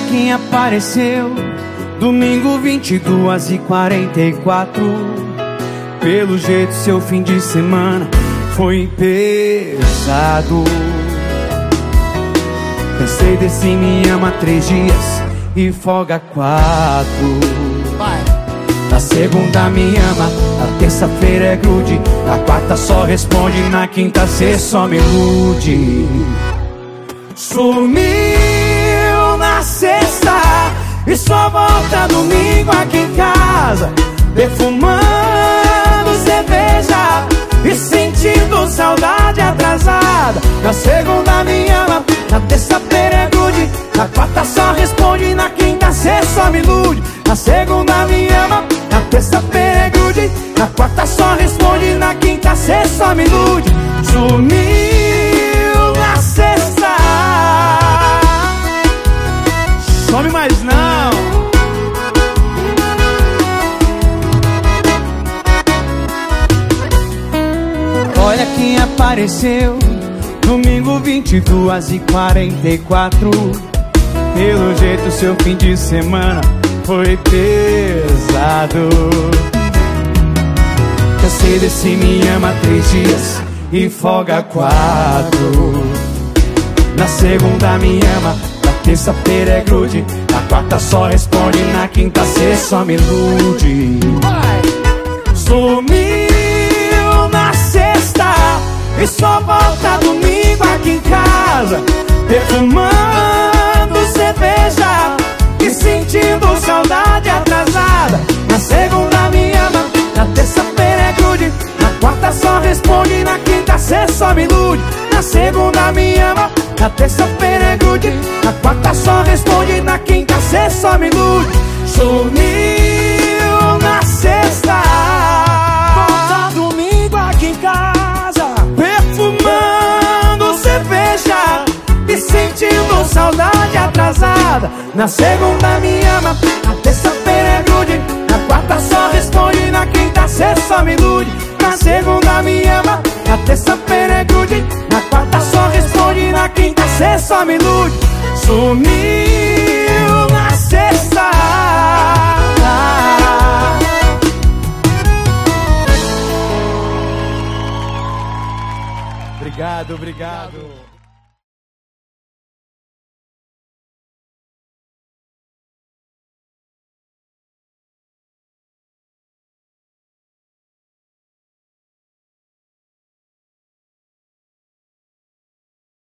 quem apareceu. Domingo 22h44. Pelo jeito seu fim de semana foi pesado. Cansei desse me ama 3 dias e folga 4. Na segunda me ama, na terça-feira é grude, na quarta só responde, na quinta cê só me ilude. Sumiu na sexta e só volta domingo aqui em casa, defumando cerveja e sentindo saudade atrasada. Na segunda me ama, na terça-feira é grude, na quarta só responde, na quinta cê só me ilude. Na segunda me ama, na terça-feira é grude, na quarta só responde, na quinta cê só me ilude. Sumiu na sexta, some mais não. Olha quem apareceu. Domingo 22h44. Pelo jeito seu fim de semana foi pesado. Cansei desse me ama 3 dias e folga 4. Na segunda me ama, na terça-feira é grude, na quarta só responde, na quinta cê só me ilude. Sumiu na sexta e só volta domingo aqui em casa, defumando cerveja e sentindo saudade atrasada. Na segunda me ama, na terça-feira é grude, na quarta só responde, na quinta cê só me ilude. Na segunda me ama, na terça-feira é grude, na quarta só responde, na quinta cê só me ilude. Sumiu na sexta, volta domingo aqui em casa, perfumando cerveja e sentindo saudade atrasada. Na segunda me ama, na terça-feira é grude, na quarta só responde, na quinta cê só me ilude. Na segunda me ama, na terça-feira é grude, na quarta só responde, na quinta cê só me ilude. Sumiu na sexta. Obrigado, obrigado.